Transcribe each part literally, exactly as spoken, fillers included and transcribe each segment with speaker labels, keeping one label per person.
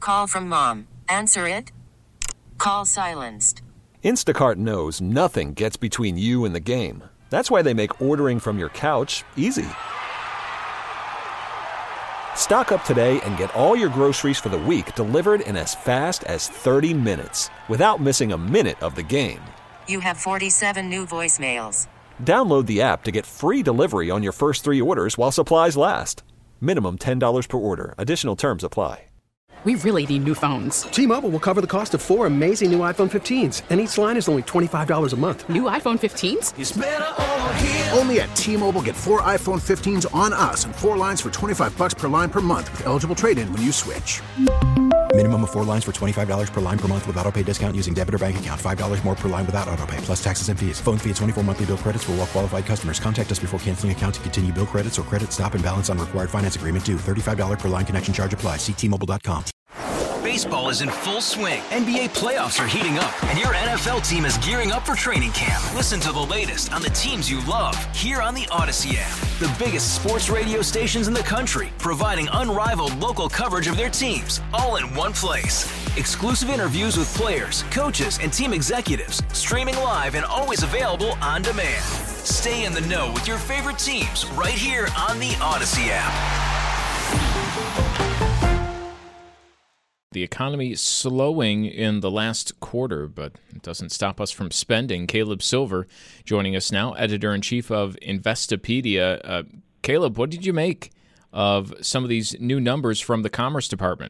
Speaker 1: call from mom. Answer it. Call silenced.
Speaker 2: Instacart knows nothing gets between you and the game. That's why they make ordering from your couch easy. Stock up today and get all your groceries for the week delivered in as fast as thirty minutes without missing a minute of the game.
Speaker 1: You have forty-seven new voicemails.
Speaker 2: Download the app to get free delivery on your first three orders while supplies last. Minimum ten dollars per order. Additional terms apply.
Speaker 3: We really need new phones.
Speaker 4: T-Mobile will cover the cost of four amazing new iPhone fifteens, and each line is only twenty-five dollars a month.
Speaker 3: New iPhone fifteens?
Speaker 5: It's better over here.
Speaker 6: Only at T-Mobile, get four iPhone fifteens on us and four lines for twenty-five bucks per line per month with eligible trade-in when you switch.
Speaker 7: Minimum of four lines for twenty-five dollars per line per month with autopay discount using debit or bank account. five dollars more per line without autopay, plus taxes and fees. Phone fee at twenty-four monthly bill credits for well-qualified customers. Contact us before canceling account to continue bill credits or credit stop and balance on required finance agreement due. thirty-five dollars per line connection charge applies. See T Mobile dot com.
Speaker 5: Baseball is in full swing. N B A playoffs are heating up, and your N F L team is gearing up for training camp. Listen to the latest on the teams you love here on the Odyssey app. The biggest sports radio stations in the country, providing unrivaled local coverage of their teams, all in one place. Exclusive interviews with players, coaches, and team executives, streaming live and always available on demand. Stay in the know with your favorite teams right here on the Odyssey app.
Speaker 8: The economy slowing in the last quarter, but it doesn't stop us from spending. Caleb Silver joining us now, editor-in-chief of Investopedia. Uh, Caleb, what did you make of some of these new numbers from the Commerce Department?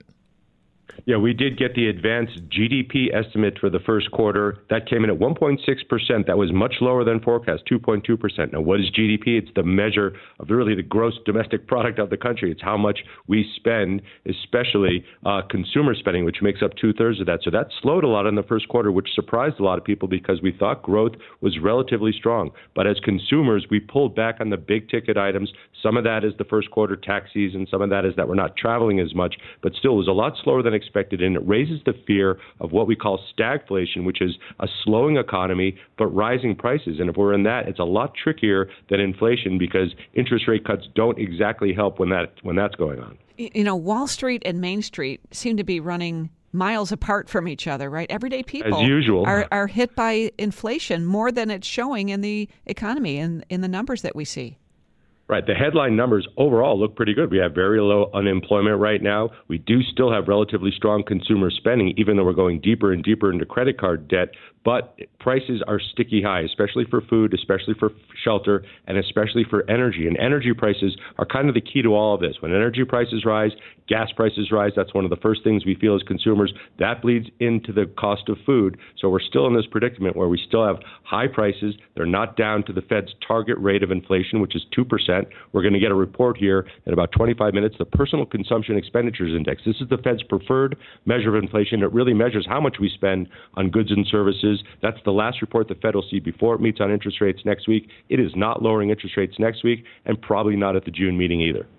Speaker 9: Yeah, we did get the advanced G D P estimate for the first quarter. That came in at one point six percent. That was much lower than forecast, two point two percent. Now, what is G D P? It's the measure of really the gross domestic product of the country. It's how much we spend, especially uh, consumer spending, which makes up two-thirds of that. So that slowed a lot in the first quarter, which surprised a lot of people because we thought growth was relatively strong. But as consumers, we pulled back on the big-ticket items. Some of that is the first quarter tax season. Some of that is that we're not traveling as much. But still, it was a lot slower than expected. Expected, and it raises the fear of what we call stagflation, which is a slowing economy but rising prices. And if we're in that, it's a lot trickier than inflation because interest rate cuts don't exactly help when that when that's going on.
Speaker 10: You know, Wall Street and Main Street seem to be running miles apart from each other, right? Everyday people
Speaker 9: As usual.
Speaker 10: Are, are hit by inflation more than it's showing in the economy and in the numbers that we see.
Speaker 9: Right. The headline numbers overall look pretty good. We have very low unemployment right now. We do still have relatively strong consumer spending, even though we're going deeper and deeper into credit card debt. But prices are sticky high, especially for food, especially for shelter, and especially for energy. And energy prices are kind of the key to all of this. When energy prices rise, gas prices rise. That's one of the first things we feel as consumers. That bleeds into the cost of food. So we're still in this predicament where we still have high prices. They're not down to the Fed's target rate of inflation, which is two percent. We're going to get a report here in about twenty-five minutes, the Personal Consumption Expenditures Index. This is the Fed's preferred measure of inflation. It really measures how much we spend on goods and services. That's the last report the Fed will see before it meets on interest rates next week. It is not lowering interest rates next week and probably not at the June meeting either.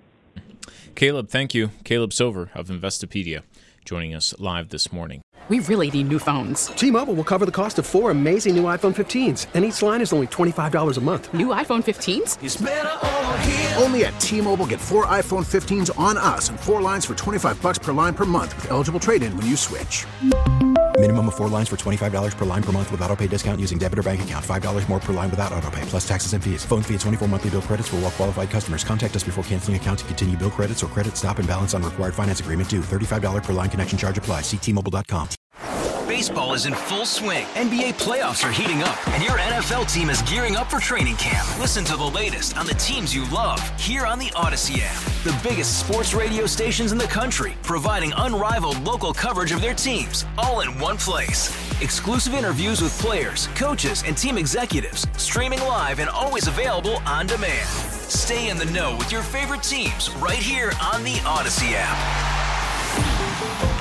Speaker 8: Caleb, thank you. Caleb Silver of Investopedia joining us live this morning.
Speaker 3: We really need new phones.
Speaker 4: T-Mobile will cover the cost of four amazing new iPhone fifteens, and each line is only twenty-five dollars a month.
Speaker 3: New iPhone fifteens?
Speaker 5: It's better over here.
Speaker 6: Only at T-Mobile, get four iPhone fifteens on us and four lines for twenty-five bucks per line per month with eligible trade-in when you switch.
Speaker 7: Minimum of four lines for twenty-five dollars per line per month with autopay discount using debit or bank account. five dollars more per line without autopay, plus taxes and fees. Phone fee at twenty-four monthly bill credits for well-qualified customers. Contact us before canceling account to continue bill credits or credit stop and balance on required finance agreement due. thirty-five dollars per line connection charge applies. See T Mobile dot com.
Speaker 5: Baseball is in full swing. N B A playoffs are heating up, and your N F L team is gearing up for training camp. Listen to the latest on the teams you love here on the Odyssey app. The biggest sports radio stations in the country, providing unrivaled local coverage of their teams, all in one place. Exclusive interviews with players, coaches, and team executives, streaming live and always available on demand. Stay in the know with your favorite teams right here on the Odyssey app.